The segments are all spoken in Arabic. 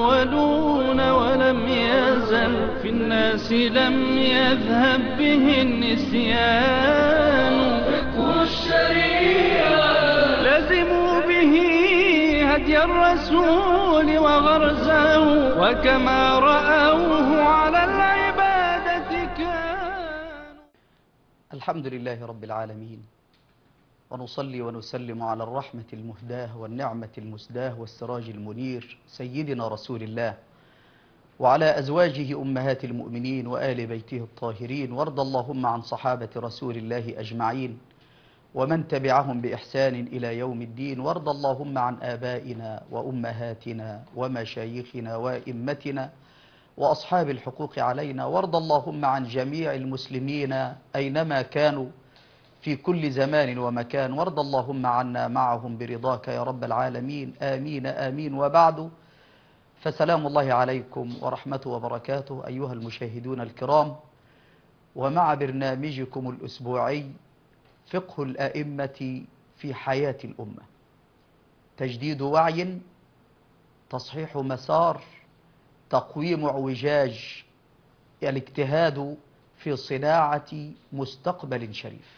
الأولون ولم يزل في الناس لم يذهب به النسيان. فقه الشريعة لزموا به هدي الرسول وغرزه، وكما رأوه على العبادة كانوا. الحمد لله رب العالمين، ونصلي ونسلم على الرحمة المهداة والنعمة المسداة والسراج المنير سيدنا رسول الله، وعلى أزواجه أمهات المؤمنين وآل بيته الطاهرين، وارض اللهم عن صحابة رسول الله أجمعين ومن تبعهم بإحسان إلى يوم الدين، وارض اللهم عن آبائنا وأمهاتنا ومشايخنا وإمتنا وأصحاب الحقوق علينا، وارض اللهم عن جميع المسلمين أينما كانوا في كل زمان ومكان، وارض اللهم عنا معهم برضاك يا رب العالمين. آمين آمين. وبعد، فسلام الله عليكم ورحمته وبركاته أيها المشاهدون الكرام، ومع برنامجكم الأسبوعي فقه الأئمة في حياة الأمة، تجديد وعي، تصحيح مسار، تقويم اعوجاج، الاجتهاد في صناعة مستقبل شريف.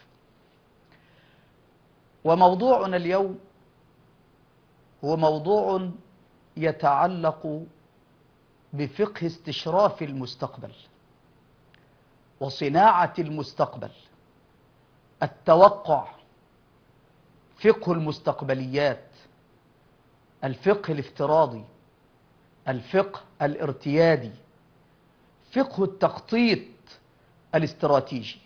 وموضوعنا اليوم هو موضوع يتعلق بفقه استشراف المستقبل وصناعة المستقبل، التوقع، فقه المستقبليات، الفقه الافتراضي، الفقه الارتيادي، فقه التخطيط الاستراتيجي.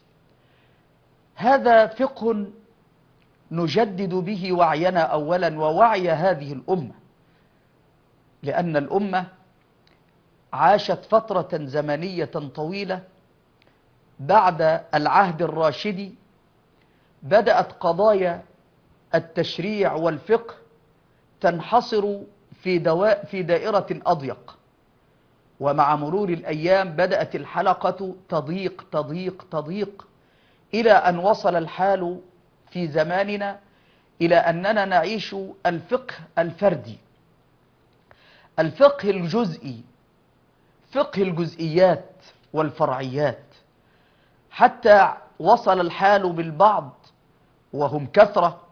هذا فقه نجدد به وعينا أولا ووعي هذه الأمة، لأن الأمة عاشت فترة زمنية طويلة بعد العهد الراشدي، بدأت قضايا التشريع والفقه تنحصر في دائرة أضيق، ومع مرور الأيام بدأت الحلقة تضيق تضيق تضيق إلى أن وصل الحال في زماننا إلى أننا نعيش الفقه الفردي، الفقه الجزئي، فقه الجزئيات والفرعيات، حتى وصل الحال بالبعض وهم كثرة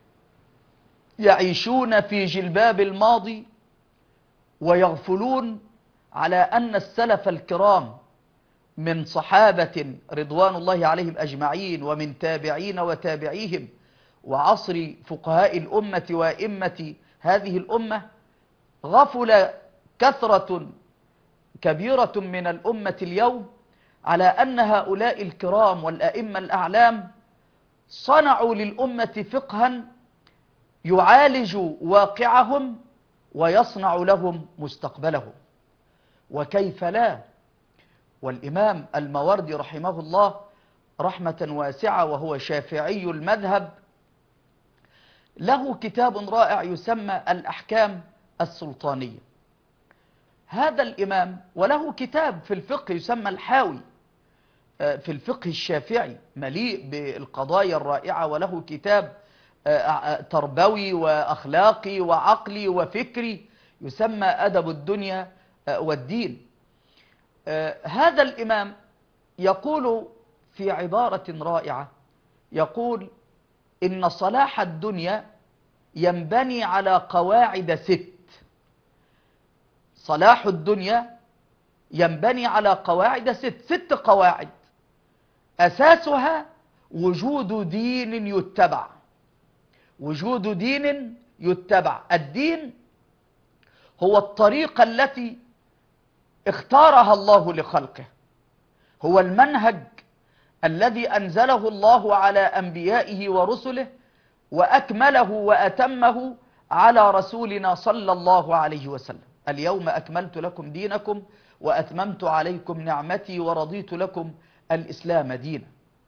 يعيشون في جلباب الماضي ويغفلون على أن السلف الكرام من صحابة رضوان الله عليهم أجمعين ومن تابعين وتابعيهم وعصر فقهاء الأمة وأئمة هذه الأمة، غفل كثرة كبيرة من الأمة اليوم على أن هؤلاء الكرام والأئمة الأعلام صنعوا للأمة فقها يعالج واقعهم ويصنع لهم مستقبلهم. وكيف لا؟ والإمام الماوردي رحمه الله رحمة واسعة، وهو شافعي المذهب، له كتاب رائع يسمى الأحكام السلطانية. هذا الإمام وله كتاب في الفقه يسمى الحاوي في الفقه الشافعي، مليء بالقضايا الرائعة، وله كتاب تربوي وأخلاقي وعقلي وفكري يسمى أدب الدنيا والدين. هذا الإمام يقول في عبارة رائعة، يقول إن صلاح الدنيا ينبني على قواعد 6. صلاح الدنيا ينبني على قواعد 6 قواعد، أساسها وجود دين يتبع، وجود دين يتبع. الدين هو الطريقة التي اختارها الله لخلقه، هو المنهج الذي أنزله الله على أنبيائه ورسله وأكمله وأتمه على رسولنا صلى الله عليه وسلم. اليوم أكملت لكم دينكم وأتممت عليكم نعمتي ورضيت لكم الإسلام دينا.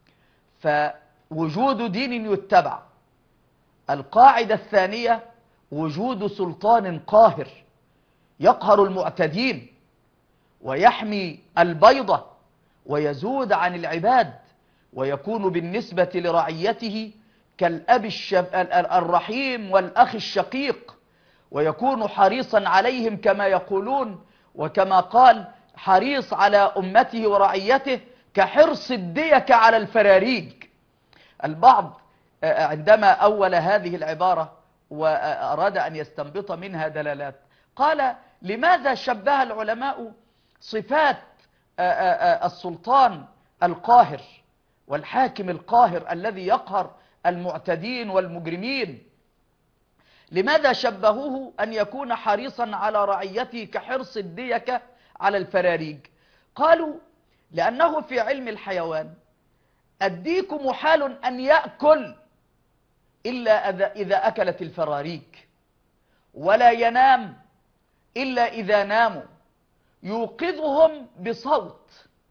فوجود دين يتبع. القاعدة الثانية وجود سلطان قاهر يقهر المعتدين ويحمي البيضة ويزود عن العباد، ويكون بالنسبة لرعيته كالأب الرحيم والأخ الشقيق، ويكون حريصا عليهم كما يقولون، وكما قال حريص على أمته ورعيته كحرص الديك على الفراريج. البعض عندما أول هذه العبارة وأراد أن يستنبط منها دلالات قال: لماذا شبه العلماء صفات السلطان القاهر والحاكم القاهر الذي يقهر المعتدين والمجرمين، لماذا شبهوه أن يكون حريصا على رعيته كحرص الديك على الفراريج؟ قالوا: لأنه في علم الحيوان الديك محال أن يأكل إلا إذا أكلت الفراريج، ولا ينام إلا إذا ناموا، يوقظهم بصوت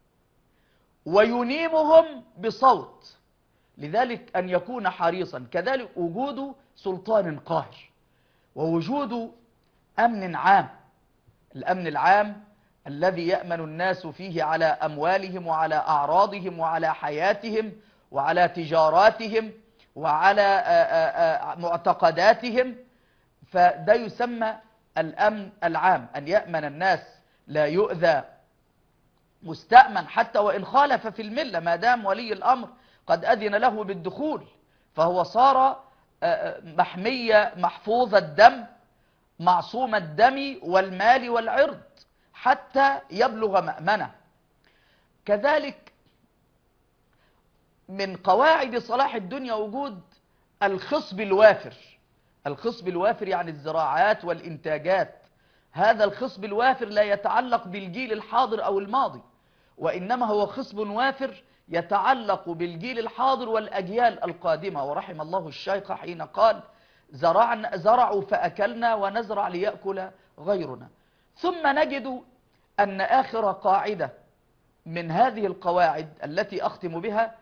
وينيمهم بصوت، لذلك أن يكون حريصا. كذلك وجود سلطان قاهر ووجود أمن عام، الأمن العام الذي يأمن الناس فيه على أموالهم وعلى أعراضهم وعلى حياتهم وعلى تجاراتهم وعلى معتقداتهم، فده يسمى الأمن العام، أن يأمن الناس، لا يؤذى مستأمن حتى وإن خالف في الملة، ما دام ولي الأمر قد أذن له بالدخول فهو صار محمية محفوظ الدم معصوم الدم والمال والعرض حتى يبلغ مأمنه. كذلك من قواعد صلاح الدنيا وجود الخصب الوافر. الخصب الوافر يعني الزراعات والإنتاجات. هذا الخصب الوافر لا يتعلق بالجيل الحاضر أو الماضي، وإنما هو خصب وافر يتعلق بالجيل الحاضر والأجيال القادمة. ورحم الله الشيخ حين قال: زرعوا فأكلنا ونزرع ليأكل غيرنا. ثم نجد أن آخر قاعدة من هذه القواعد التي أختم بها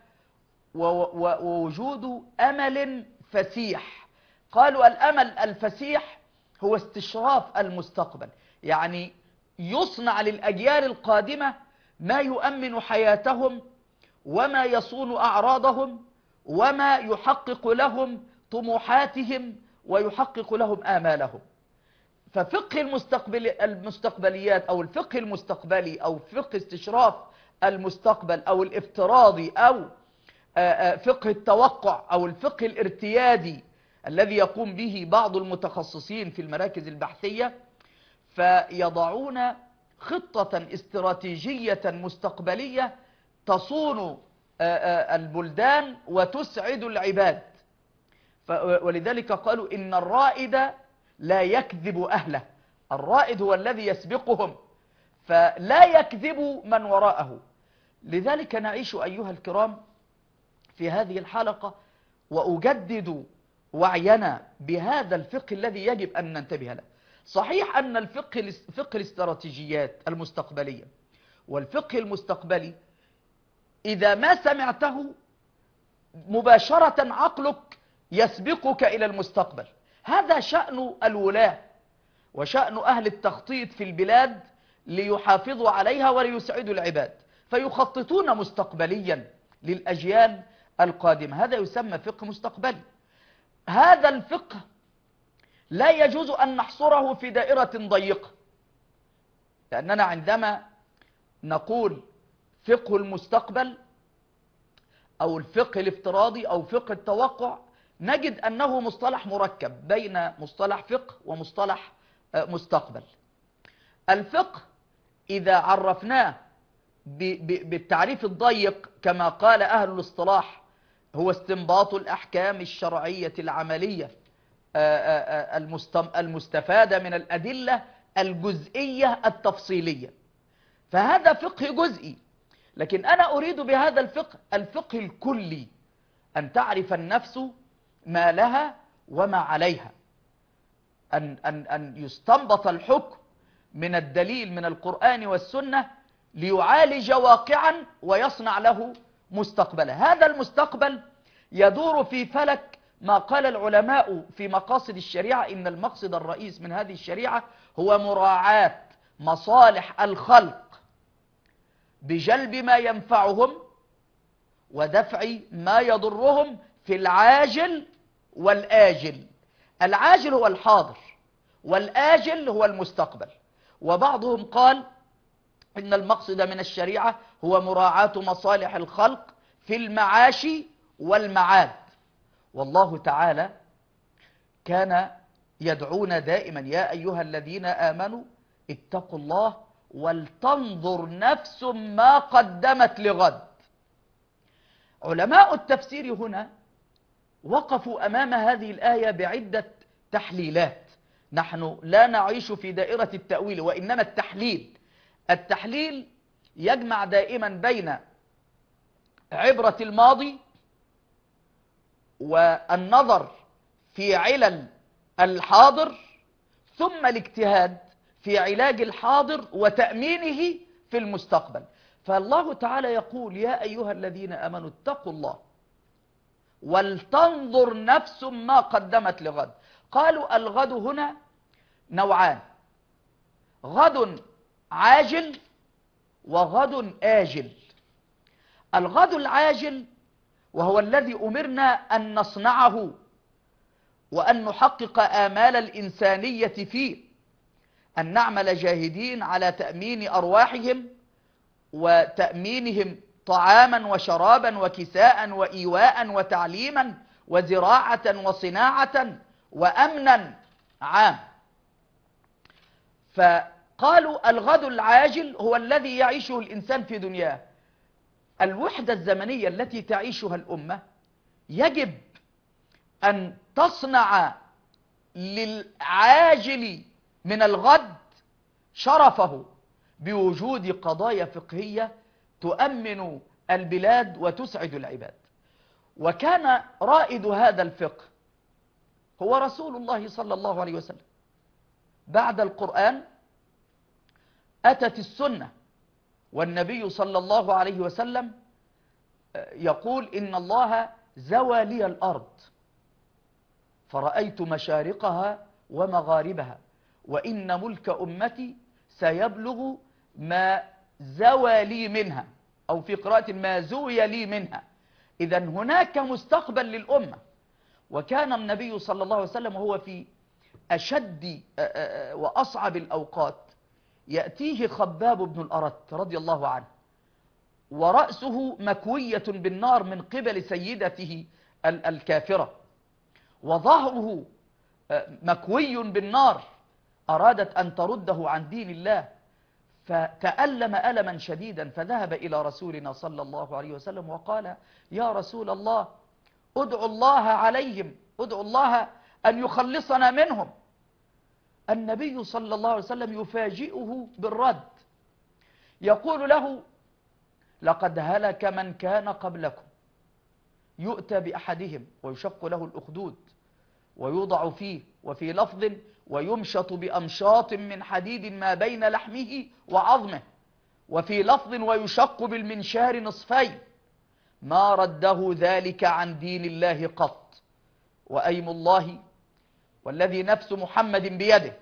ووجود أمل فسيح. قالوا: الأمل الفسيح هو استشراف المستقبل، يعني يصنع للأجيال القادمة ما يؤمن حياتهم وما يصون أعراضهم وما يحقق لهم طموحاتهم ويحقق لهم آمالهم. ففقه المستقبليات أو الفقه المستقبلي أو فقه استشراف المستقبل أو الافتراضي أو فقه التوقع أو الفقه الارتيادي الذي يقوم به بعض المتخصصين في المراكز البحثية، فيضعون خطة استراتيجية مستقبلية تصون البلدان وتسعد العباد. ولذلك قالوا إن الرائد لا يكذب أهله، الرائد هو الذي يسبقهم فلا يكذب من وراءه. لذلك نعيش أيها الكرام في هذه الحلقة وأجدد وعينا بهذا الفقه الذي يجب أن ننتبه له. صحيح أن فقه الاستراتيجيات المستقبلية والفقه المستقبلي إذا ما سمعته مباشرة عقلك يسبقك إلى المستقبل. هذا شأن الولاة وشأن أهل التخطيط في البلاد ليحافظوا عليها وليسعدوا العباد، فيخططون مستقبليا للأجيال القادمة. هذا يسمى فقه مستقبلي. هذا الفقه لا يجوز أن نحصره في دائرة ضيقة، لأننا عندما نقول فقه المستقبل أو الفقه الافتراضي أو فقه التوقع نجد أنه مصطلح مركب بين مصطلح فقه ومصطلح مستقبل. الفقه إذا عرفناه بالتعريف الضيق كما قال أهل الاصطلاح هو استنباط الأحكام الشرعية العملية المستفادة من الأدلة الجزئية التفصيلية، فهذا فقه جزئي. لكن أنا أريد بهذا الفقه الكلي، أن تعرف النفس ما لها وما عليها، أن يستنبط الحكم من الدليل من القرآن والسنة ليعالج واقعا ويصنع له مستقبلا. هذا المستقبل يدور في فلك ما قال العلماء في مقاصد الشريعة إن المقصد الرئيس من هذه الشريعة هو مراعاة مصالح الخلق بجلب ما ينفعهم ودفع ما يضرهم في العاجل والآجل. العاجل هو الحاضر والآجل هو المستقبل. وبعضهم قال إن المقصد من الشريعة هو مراعاة مصالح الخلق في المعاش والمعاد. والله تعالى كان يدعونا دائما: يا أيها الذين آمنوا اتقوا الله ولتنظر نفس ما قدمت لغد. علماء التفسير هنا وقفوا أمام هذه الآية بعدة تحليلات. نحن لا نعيش في دائرة التأويل، وإنما التحليل يجمع دائما بين عبرة الماضي والنظر في علل الحاضر، ثم الاجتهاد في علاج الحاضر وتأمينه في المستقبل. فالله تعالى يقول: يا أيها الذين آمنوا اتقوا الله ولتنظر نفس ما قدمت لغد. قالوا الغد هنا نوعان: غد عاجل وغد آجل. الغد العاجل وهو الذي أمرنا أن نصنعه وأن نحقق آمال الإنسانية فيه، أن نعمل جاهدين على تأمين أرواحهم وتأمينهم طعاما وشرابا وكساء وإيواء وتعليما وزراعة وصناعة وأمنا عام. فقالوا الغد العاجل هو الذي يعيشه الإنسان في دنياه. الوحدة الزمنية التي تعيشها الأمة يجب أن تصنع للعاجل من الغد شرفه بوجود قضايا فقهية تؤمن البلاد وتسعد العباد. وكان رائد هذا الفقه هو رسول الله صلى الله عليه وسلم. بعد القرآن أتت السنة، والنبي صلى الله عليه وسلم يقول: إن الله زوى لي الأرض فرأيت مشارقها ومغاربها، وإن ملك أمتي سيبلغ ما زوى لي منها، أو في قراءة ما زوي لي منها. إذن هناك مستقبل للأمة. وكان النبي صلى الله عليه وسلم وهو في أشد وأصعب الأوقات يأتيه خباب بن الأرت رضي الله عنه، ورأسه مكوية بالنار من قبل سيدته الكافرة، وظهره مكوي بالنار، أرادت أن ترده عن دين الله، فتألم ألما شديدا، فذهب إلى رسولنا صلى الله عليه وسلم وقال: يا رسول الله، ادعو الله عليهم، ادعو الله أن يخلصنا منهم. النبي صلى الله عليه وسلم يفاجئه بالرد، يقول له: لقد هلك من كان قبلكم، يؤتى بأحدهم ويشق له الأخدود ويوضع فيه، وفي لفظ: ويمشط بأمشاط من حديد ما بين لحمه وعظمه، وفي لفظ: ويشق بالمنشار نصفين، ما رده ذلك عن دين الله قط. وأيم الله والذي نفس محمد بيده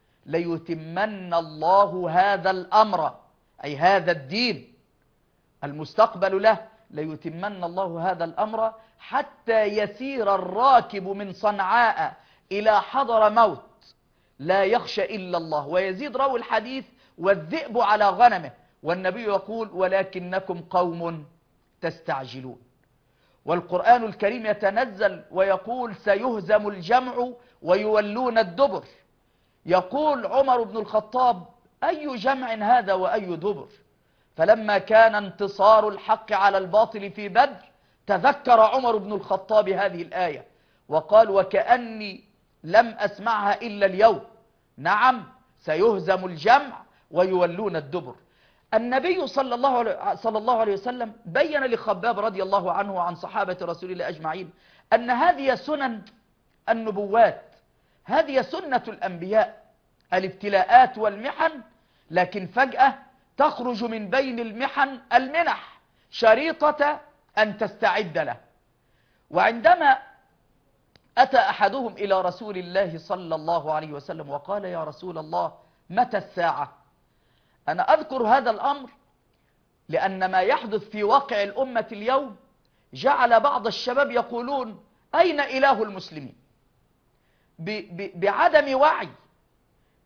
ليتمن الله هذا الأمر، أي هذا الدين المستقبل له، ليتمن الله هذا الأمر حتى يسير الراكب من صنعاء إلى حضر موت لا يخشى إلا الله. ويزيد راوي الحديث: والذئب على غنمه. والنبي يقول: ولكنكم قوم تستعجلون. والقرآن الكريم يتنزل ويقول: سيهزم الجمع ويولون الدبر. يقول عمر بن الخطاب: أي جمع هذا وأي دبر؟ فلما كان انتصار الحق على الباطل في بدر تذكر عمر بن الخطاب هذه الآية وقال: وكأني لم أسمعها إلا اليوم. نعم، سيهزم الجمع ويولون الدبر. النبي صلى الله عليه وسلم بين لخباب رضي الله عنه وعن صحابة رسول الله أجمعين أن هذه سنن النبوات، هذه سنة الأنبياء، الابتلاءات والمحن، لكن فجأة تخرج من بين المحن المنح، شريطة أن تستعد له. وعندما أتى أحدهم إلى رسول الله صلى الله عليه وسلم وقال: يا رسول الله، متى الساعة؟ أنا أذكر هذا الأمر لأن ما يحدث في واقع الأمة اليوم جعل بعض الشباب يقولون: أين إله المسلمين؟ بعدم وعي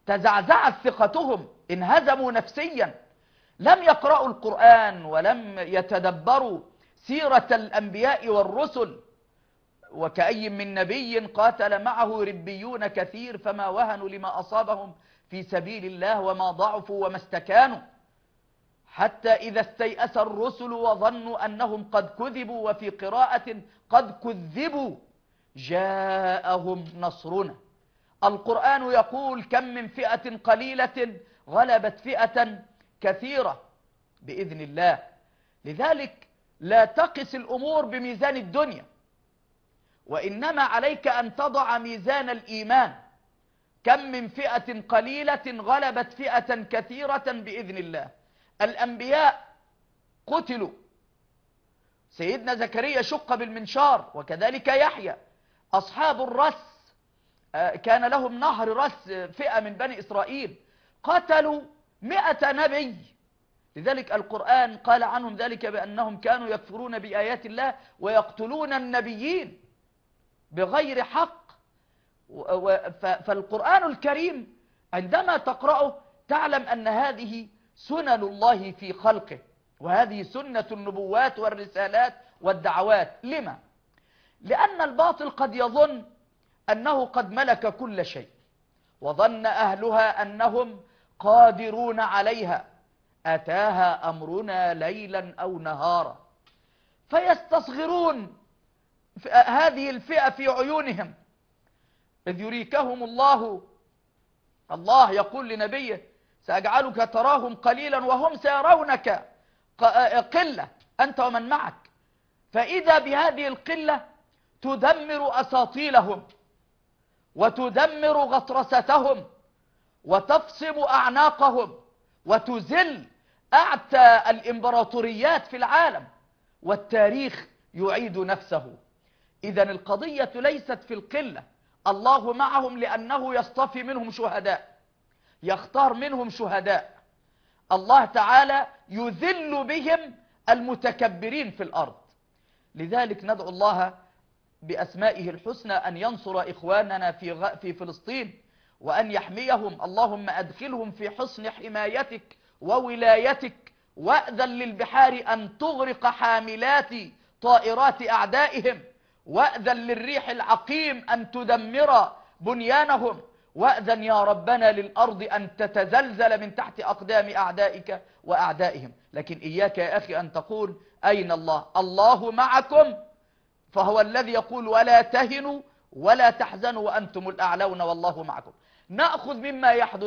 تزعزعت ثقتهم، انهزموا نفسيا، لم يقرأوا القرآن ولم يتدبروا سيرة الأنبياء والرسل. وكأي من نبي قاتل معه ربيون كثير فما وهنوا لما أصابهم في سبيل الله وما ضعفوا وما استكانوا، حتى إذا استيأس الرسل وظنوا أنهم قد كذبوا، وفي قراءة قد كذبوا، جاءهم نصرنا. القرآن يقول: كم من فئة قليلة غلبت فئة كثيرة بإذن الله. لذلك لا تقس الأمور بميزان الدنيا، وإنما عليك أن تضع ميزان الإيمان. كم من فئة قليلة غلبت فئة كثيرة بإذن الله. الأنبياء قتلوا، سيدنا زكريا شق بالمنشار، وكذلك يحيى. أصحاب الرس كان لهم نهر رس، فئة من بني إسرائيل قتلوا 100 نبي. لذلك القرآن قال عنهم ذلك بأنهم كانوا يكفرون بآيات الله ويقتلون النبيين بغير حق. فالقرآن الكريم عندما تقرأه تعلم أن هذه سنن الله في خلقه، وهذه سنة النبوات والرسالات والدعوات. لما؟ لأن الباطل قد يظن أنه قد ملك كل شيء، وظن أهلها أنهم قادرون عليها، أتاها أمرنا ليلا أو نهارا، فيستصغرون هذه الفئة في عيونهم. إذ يريكهم الله يقول لنبيه: سأجعلك تراهم قليلا وهم سيرونك قلة أنت ومن معك. فإذا بهذه القلة تدمر أساطيلهم وتدمر غطرستهم وتفصم أعناقهم وتزل أعتى الإمبراطوريات في العالم، والتاريخ يعيد نفسه. إذن القضية ليست في القلة، الله معهم لأنه يصطفي منهم شهداء، يختار منهم شهداء. الله تعالى يذل بهم المتكبرين في الأرض. لذلك ندعو الله بأسمائه الحسنى أن ينصر إخواننا في فلسطين وأن يحميهم. اللهم أدخلهم في حصن حمايتك وولايتك، وأذن للبحار أن تغرق حاملات طائرات أعدائهم، وأذن للريح العقيم أن تدمر بنيانهم، وأذن يا ربنا للأرض أن تتزلزل من تحت أقدام أعدائك وأعدائهم. لكن إياك يا أخي أن تقول: أين الله؟ الله معكم، فهو الذي يقول: ولا تهنوا ولا تحزنوا وأنتم الأعلون والله معكم. نأخذ مما يحدث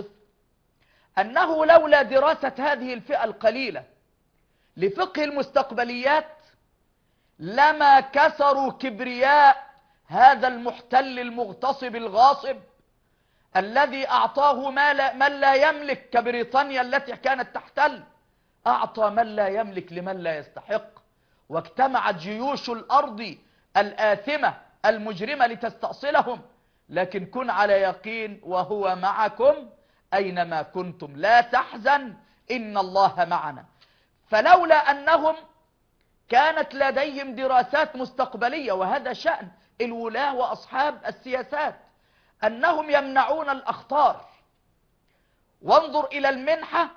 أنه لولا دراسة هذه الفئة القليلة لفقه المستقبليات لما كسروا كبرياء هذا المحتل المغتصب الغاصب الذي أعطاه من لا يملك، كبريطانيا التي كانت تحتل، أعطى من لا يملك لمن لا يستحق، واجتمعت جيوش الأرض الآثمة المجرمة لتستأصلهم. لكن كن على يقين: وهو معكم أينما كنتم، لا تحزن إن الله معنا. فلولا أنهم كانت لديهم دراسات مستقبلية، وهذا شأن الولاة وأصحاب السياسات، أنهم يمنعون الأخطار. وانظر إلى المنحة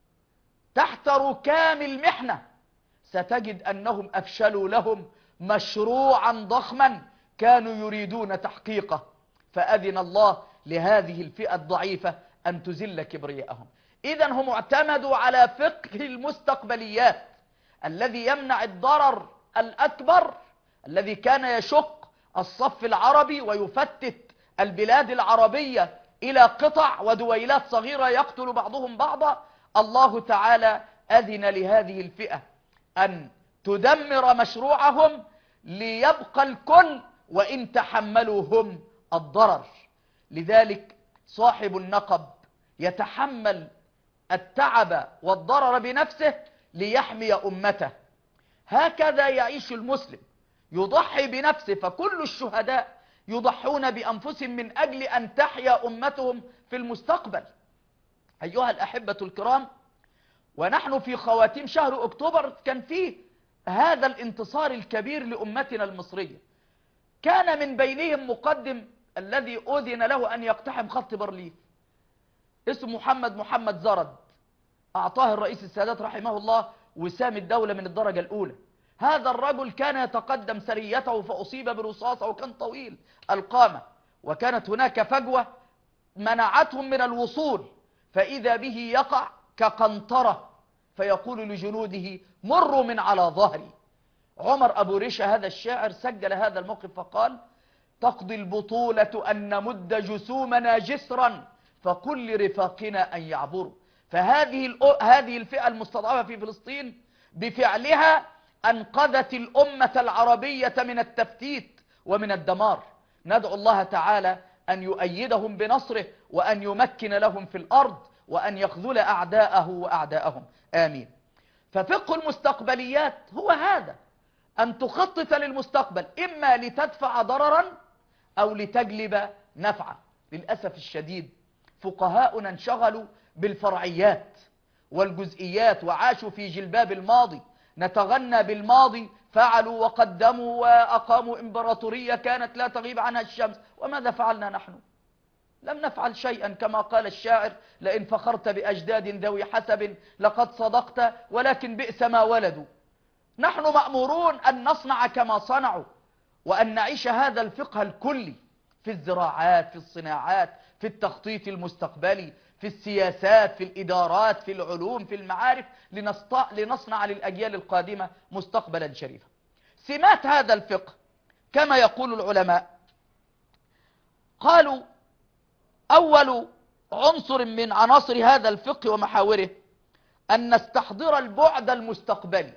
تحت ركام المحنة، ستجد أنهم أفشلوا لهم مشروعا ضخما كانوا يريدون تحقيقه، فأذن الله لهذه الفئة الضعيفة أن تزل كبرياءهم. إذن هم اعتمدوا على فقه المستقبليات الذي يمنع الضرر الأكبر الذي كان يشق الصف العربي ويفتت البلاد العربية إلى قطع ودويلات صغيرة يقتل بعضهم بعضا. الله تعالى أذن لهذه الفئة أن تدمر مشروعهم ليبقى الكل وإن تحملوا هم الضرر. لذلك صاحب النقب يتحمل التعب والضرر بنفسه ليحمي أمته. هكذا يعيش المسلم، يضحي بنفسه. فكل الشهداء يضحون بأنفسهم من أجل أن تحيا أمتهم في المستقبل. أيها الأحبة الكرام، ونحن في خواتيم شهر أكتوبر كان فيه هذا الانتصار الكبير لأمتنا المصرية. كان من بينهم مقدم الذي أذن له أن يقتحم خط بارليف، اسمه محمد زرد، أعطاه الرئيس السادات رحمه الله وسام الدولة من الدرجة الأولى. هذا الرجل كان يتقدم سريته فأصيب برصاصة، وكان طويل القامة، وكانت هناك فجوة منعتهم من الوصول، فإذا به يقع كقنطرة فيقول لجنوده مروا من على ظهري. عمر أبو ريشة هذا الشاعر سجل هذا الموقف فقال: تقضي البطولة أن نمد جسومنا جسرا فكل رفاقنا أن يعبروا. هذه الفئة المستضعفة في فلسطين بفعلها أنقذت الأمة العربية من التفتيت ومن الدمار. ندعو الله تعالى أن يؤيدهم بنصره، وأن يمكن لهم في الأرض، وأن يخذل أعداءه وأعداءهم، آمين. ففقه المستقبليات هو هذا، أن تخطط للمستقبل إما لتدفع ضررا أو لتجلب نفعا. للأسف الشديد فقهاؤنا انشغلوا بالفرعيات والجزئيات وعاشوا في جلباب الماضي، نتغنى بالماضي، فعلوا وقدموا وأقاموا إمبراطورية كانت لا تغيب عنها الشمس. وماذا فعلنا نحن؟ لم نفعل شيئا، كما قال الشاعر: لئن فخرت بأجداد ذوي حسب لقد صدقت، ولكن بئس ما ولدوا. نحن مأمورون أن نصنع كما صنعوا، وأن نعيش هذا الفقه الكلي في الزراعات، في الصناعات، في التخطيط المستقبلي، في السياسات، في الإدارات، في العلوم، في المعارف، لنصنع للأجيال القادمة مستقبلا شريفا. سمات هذا الفقه كما يقول العلماء، قالوا: أول عنصر من عناصر هذا الفقه ومحاوره أن نستحضر البعد المستقبلي.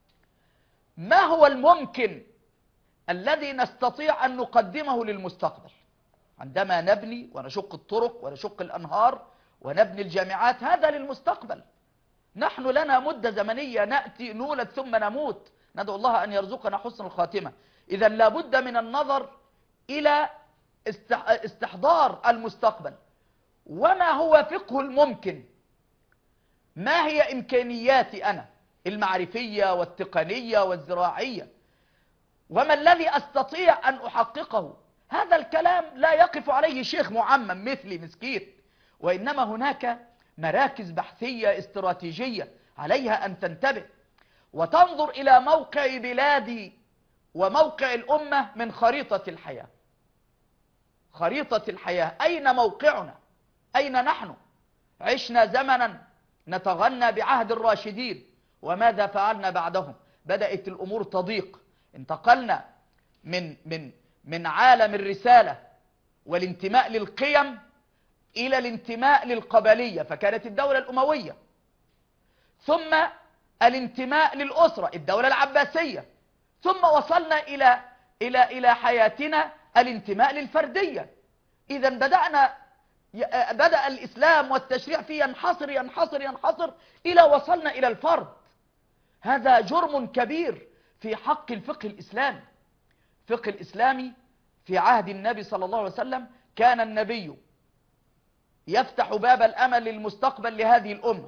ما هو الممكن الذي نستطيع أن نقدمه للمستقبل؟ عندما نبني ونشق الطرق ونشق الأنهار ونبني الجامعات، هذا للمستقبل. نحن لنا مدة زمنية، نأتي نولد ثم نموت، ندعو الله أن يرزقنا حسن الخاتمة. إذا لابد من النظر إلى استحضار المستقبل. وما هو فقه الممكن؟ ما هي إمكانياتي أنا المعرفية والتقنية والزراعية؟ وما الذي أستطيع أن أحققه؟ هذا الكلام لا يقف عليه شيخ معمم مثلي مسكين، وإنما هناك مراكز بحثية استراتيجية عليها أن تنتبه وتنظر إلى موقع بلادي وموقع الأمة من خريطة الحياة. خريطة الحياة، أين موقعنا؟ أين نحن؟ عشنا زمنا نتغنى بعهد الراشدين، وماذا فعلنا بعدهم؟ بدأت الأمور تضيق، انتقلنا من عالم الرسالة والانتماء للقيم إلى الانتماء للقبلية، فكانت الدولة الأموية، ثم الانتماء للأسرة، الدولة العباسية، ثم وصلنا إلى حياتنا الانتماء للفردية. إذا بدأ الإسلام والتشريع فيه ينحصر ينحصر ينحصر إلى وصلنا إلى الفرد. هذا جرم كبير في حق الفقه الإسلامي. الفقه الإسلامي في عهد النبي صلى الله عليه وسلم كان النبي يفتح باب الأمل للمستقبل لهذه الأمة: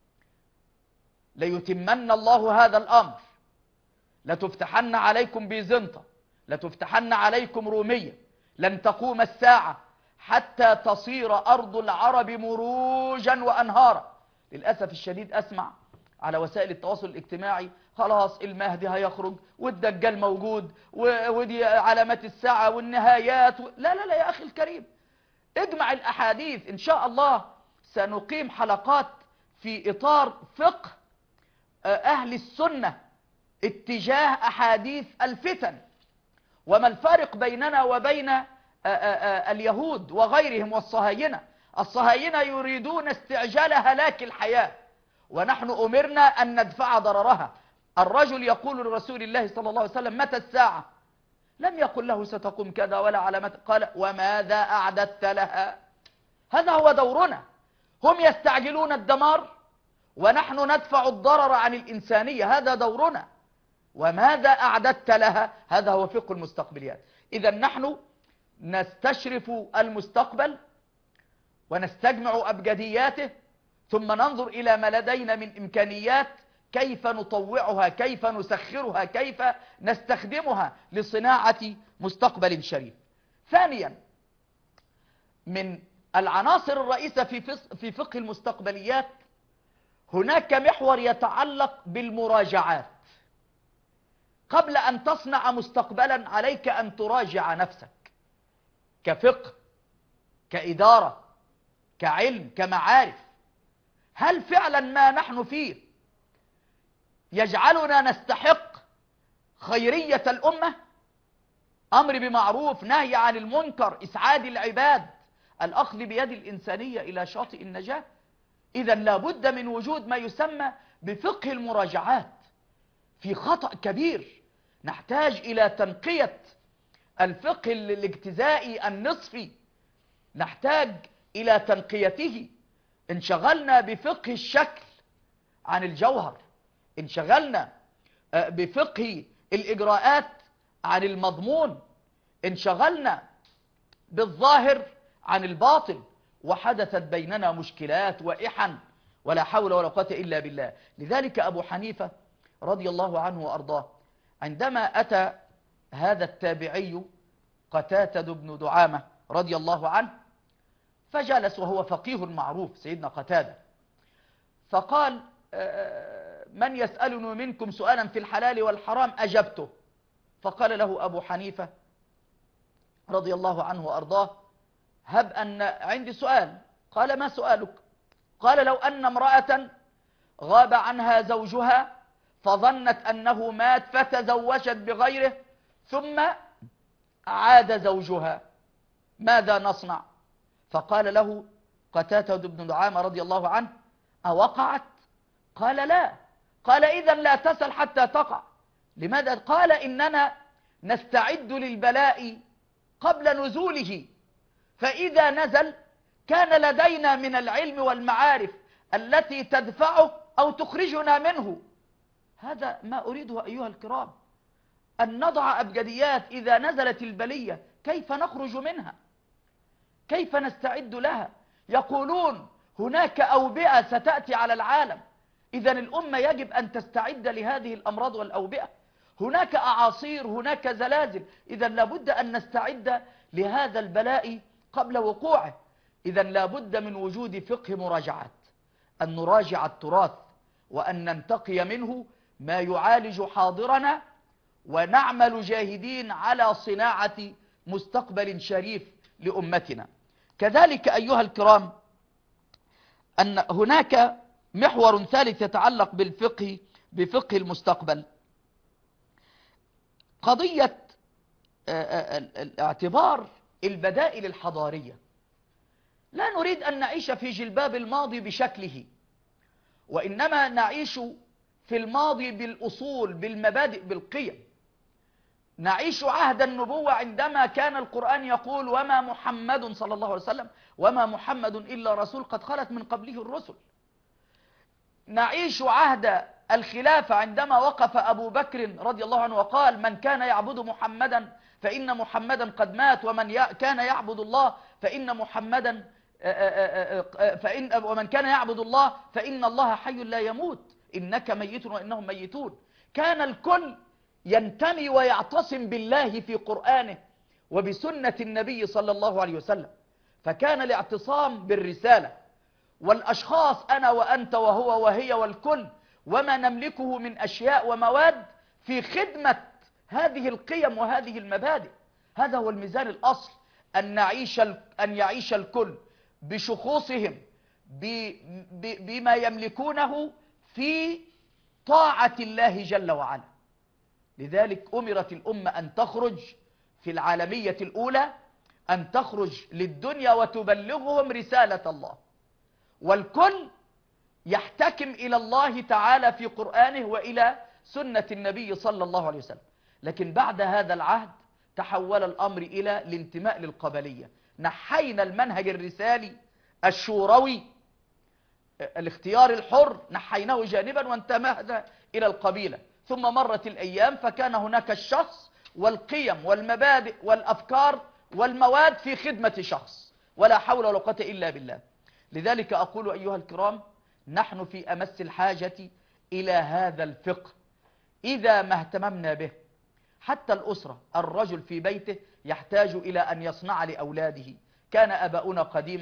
ليتمن الله هذا الأمر، لتفتحن عليكم بيزنطة، لتفتحن عليكم رومية، لن تقوم الساعة حتى تصير أرض العرب مروجا وأنهارا. للأسف الشديد أسمع على وسائل التواصل الاجتماعي: خلاص المهدي هيخرج والدجال موجود ودي علامات الساعة والنهايات لا لا لا يا أخي الكريم، اجمع الأحاديث. إن شاء الله سنقيم حلقات في إطار فقه أهل السنة اتجاه أحاديث الفتن، وما الفارق بيننا وبين اليهود وغيرهم والصهاينة. الصهاينة يريدون استعجال هلاك الحياة، ونحن أمرنا أن ندفع ضررها. الرجل يقول لرسول الله صلى الله عليه وسلم: متى الساعة؟ لم يقل له ستقوم كذا ولا على متى، قال: وماذا أعددت لها؟ هذا هو دورنا. هم يستعجلون الدمار ونحن ندفع الضرر عن الإنسانية، هذا دورنا. وماذا أعددت لها؟ هذا هو فقه المستقبليات. إذا نحن نستشرف المستقبل ونستجمع أبجدياته، ثم ننظر إلى ما لدينا من إمكانيات، كيف نطوعها، كيف نسخرها، كيف نستخدمها لصناعة مستقبل شريف. ثانيا، من العناصر الرئيسة في فقه المستقبليات، هناك محور يتعلق بالمراجعات. قبل أن تصنع مستقبلا عليك أن تراجع نفسك كفقه، كإدارة، كعلم، كمعارف. هل فعلا ما نحن فيه يجعلنا نستحق خيرية الأمة؟ أمر بمعروف، نهي عن المنكر، إسعاد العباد، الأخذ بيد الإنسانية إلى شاطئ النجاة. إذا لابد من وجود ما يسمى بفقه المراجعات. في خطأ كبير، نحتاج إلى تنقية الفقه الاجتزائي النصفي، نحتاج إلى تنقيته. انشغلنا بفقه الشكل عن الجوهر، انشغلنا بفقه الإجراءات عن المضمون، انشغلنا بالظاهر عن الباطن، وحدثت بيننا مشكلات وإحن ولا حول ولا قوة إلا بالله. لذلك أبو حنيفة رضي الله عنه وأرضاه عندما أتى هذا التابعي قتادة بن دعامة رضي الله عنه، فجلس وهو فقيه معروف سيدنا قتادة، فقال: من يسألني منكم سؤالا في الحلال والحرام أجبته. فقال له أبو حنيفة رضي الله عنه وأرضاه: هب أن عندي سؤال. قال: ما سؤالك؟ قال: لو أن امرأة غاب عنها زوجها فظنت أنه مات فتزوجت بغيره ثم عاد زوجها، ماذا نصنع؟ فقال له قتادة بن دعامة رضي الله عنه: أوقعت؟ قال: لا. قال: إذا لا تسل حتى تقع. لماذا؟ قال: إننا نستعد للبلاء قبل نزوله، فإذا نزل كان لدينا من العلم والمعارف التي تدفعه أو تخرجنا منه. هذا ما أريده أيها الكرام، أن نضع أبجديات. إذا نزلت البلية كيف نخرج منها؟ كيف نستعد لها؟ يقولون هناك أوبئة ستأتي على العالم، إذا الأمة يجب أن تستعد لهذه الأمراض والأوبئة. هناك أعاصير، هناك زلازل، إذا لابد أن نستعد لهذا البلاء قبل وقوعه. إذا لابد من وجود فقه مراجعات، أن نراجع التراث وأن ننتقي منه ما يعالج حاضرنا، ونعمل جاهدين على صناعة مستقبل شريف لأمتنا. كذلك أيها الكرام، أن هناك محور ثالث يتعلق بفقه المستقبل، قضية اعتبار البدائل الحضارية. لا نريد أن نعيش في جلباب الماضي بشكله، وإنما نعيش في الماضي بالأصول، بالمبادئ، بالقيم. نعيش عهد النبوة عندما كان القرآن يقول: وما محمد صلى الله عليه وسلم وما محمد إلا رسول قد خلت من قبله الرسل. نعيش عهد الخلافة عندما وقف أبو بكر رضي الله عنه وقال: من كان يعبد محمدا فإن محمدا قد مات، ومن كان يعبد الله فإن محمدا ومن كان يعبد الله فإن الله حي لا يموت، إنك ميت وإنهم ميتون. كان الكل ينتمي ويعتصم بالله في قرآنه وبسنة النبي صلى الله عليه وسلم، فكان الاعتصام بالرسالة. والأشخاص أنا وأنت وهو وهي والكل وما نملكه من أشياء ومواد في خدمة هذه القيم وهذه المبادئ. هذا هو الميزان الأصل، أن يعيش الكل بشخوصهم بما يملكونه في طاعة الله جل وعلا. لذلك أمرت الأمة أن تخرج في العالمية الأولى، أن تخرج للدنيا وتبلغهم رسالة الله، والكل يحتكم إلى الله تعالى في قرآنه وإلى سنة النبي صلى الله عليه وسلم. لكن بعد هذا العهد تحول الأمر إلى الانتماء للقبلية. نحينا المنهج الرسالي الشوروي، الاختيار الحر، نحيناه جانبا وانتمهنا إلى القبيلة. ثم مرت الأيام فكان هناك الشخص والقيم والمبادئ والأفكار والمواد في خدمة شخص، ولا حول ولا قوة إلا بالله. لذلك أقول أيها الكرام، نحن في أمس الحاجة إلى هذا الفقه إذا ما اهتممنا به. حتى الأسرة، الرجل في بيته يحتاج إلى أن يصنع لأولاده. كان أباؤنا قديما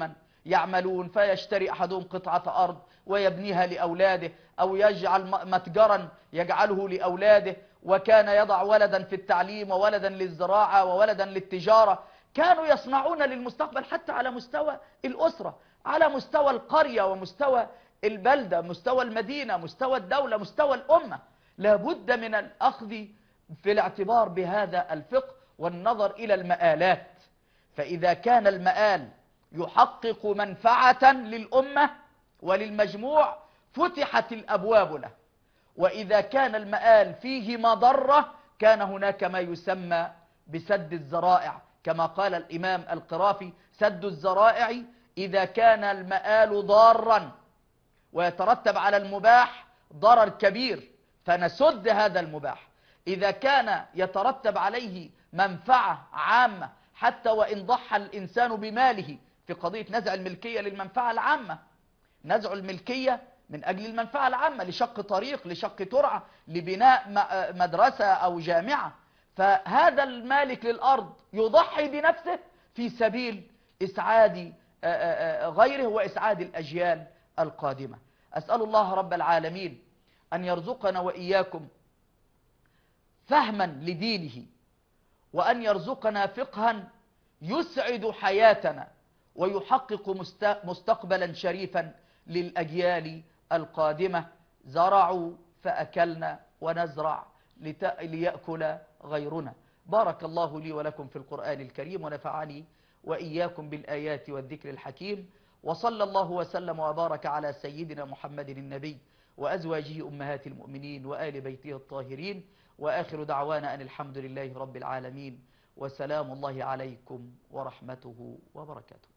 يعملون، فيشتري أحدهم قطعة أرض ويبنيها لأولاده، أو يجعل متجرا يجعله لأولاده، وكان يضع ولدا في التعليم وولدا للزراعة وولدا للتجارة. كانوا يصنعون للمستقبل حتى على مستوى الأسرة، على مستوى القرية ومستوى البلدة، مستوى المدينة، مستوى الدولة، مستوى الأمة. لابد من الأخذ في الاعتبار بهذا الفقه والنظر إلى المآلات. فإذا كان المآل يحقق منفعة للأمة وللمجموع فتحت الأبواب له، وإذا كان المآل فيه مضرة كان هناك ما يسمى بسد الذرائع، كما قال الإمام القرافي: سد الذرائع إذا كان المآل ضارا ويترتب على المباح ضرر كبير فنسد هذا المباح. إذا كان يترتب عليه منفعة عامة حتى وإن ضحى الإنسان بماله في قضية نزع الملكية للمنفعة العامة، نزع الملكية من أجل المنفعة العامة، لشق طريق، لشق ترعة، لبناء مدرسة أو جامعة، فهذا المالك للأرض يضحي بنفسه في سبيل إسعاد غيره وإسعاد الأجيال القادمة. أسأل الله رب العالمين أن يرزقنا وإياكم فهما لدينه، وأن يرزقنا فقها يسعد حياتنا ويحقق مستقبلا شريفا للأجيال القادمة. زرعوا فأكلنا ونزرع ليأكل غيرنا. بارك الله لي ولكم في القرآن الكريم، ونفعني وإياكم بالآيات والذكر الحكيم، وصلى الله وسلم وبارك على سيدنا محمد النبي وأزواجه أمهات المؤمنين وآل بيته الطاهرين، وآخر دعوانا أن الحمد لله رب العالمين، وسلام الله عليكم ورحمته وبركاته.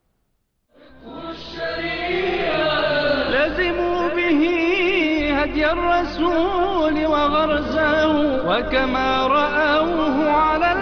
لزموا به هدي الرسول وغرزه، وكما رأوه على